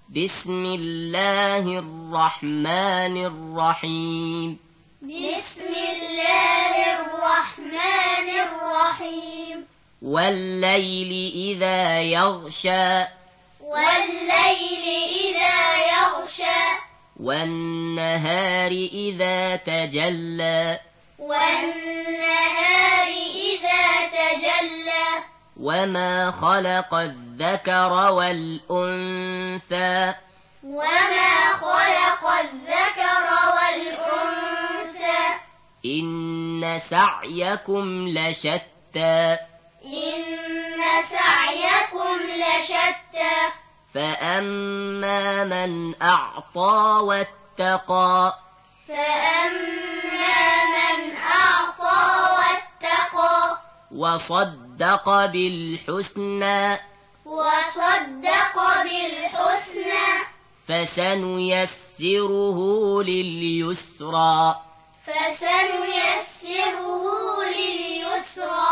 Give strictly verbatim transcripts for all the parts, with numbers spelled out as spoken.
بسم الله الرحمن الرحيم بسم الله الرحمن الرحيم والليل إذا يغشى والليل إذا يغشى والنهار إذا تجلى والنهار إذا تجلى وما خلق الذكر والأنثى وما خلق الذكر والأنثى إن سعيكم لشتى إن سعيكم لشتى فأما من أعطى واتقى فأما من أعطى واتقى وصدق بالحسنى وصدق بالحسنى فسنيسره لليسرى فسنيسره لليسرى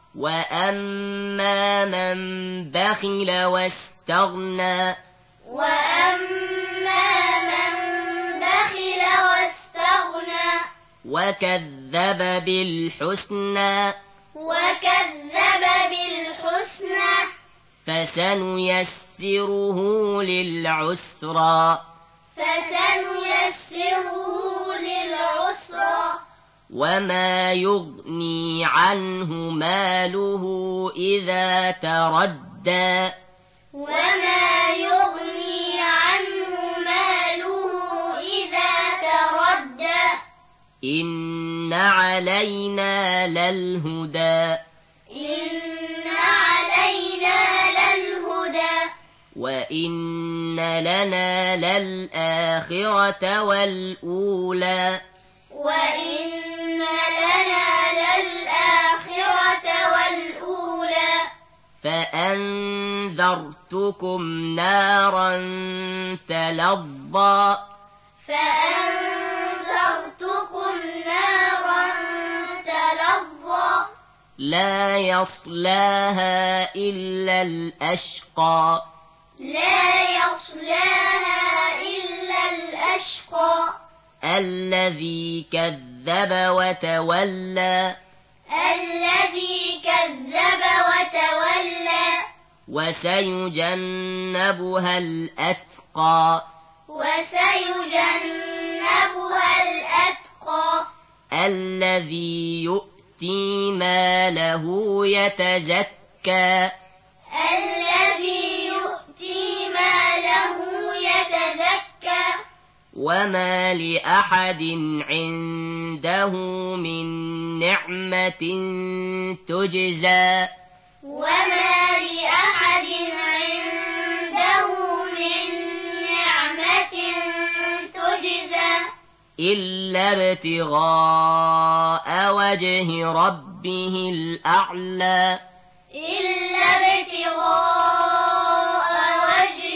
وأما من بخل واستغنى وأما من بخل واستغنى وكذب بالحسنى وكذب بالحسنى فسنيسره للعسرى فسنيسره للعسرى وما يغني عنه ماله إذا تردى وما يغني عنه ماله إذا تردى إن علينا للهدى إن علينا للهدى وإن لنا للآخرة والأولى وإن لنا للآخرة والأولى فأنذرتكم نارا تلظى فأنذرتكم نارا تلظى لا يصلاها إلا الأشقى لا يصلاها إلا الأشقى الذي كذب وتولى الذي كذب وتولى وسيجنبها الأتقى وسيجنبها الأتقى الذي يؤتي ماله يتزكى الذي يؤتي ماله يتزكى وما لأحد عنده من نعمة تجزى وما لأحد عنده من نعمة تجزى إلا ابتغاء وجه ربه الأعلى إلا ابتغاء وجه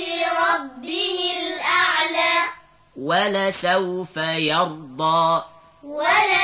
ربه الأعلى ولسوف يرضى ولسوف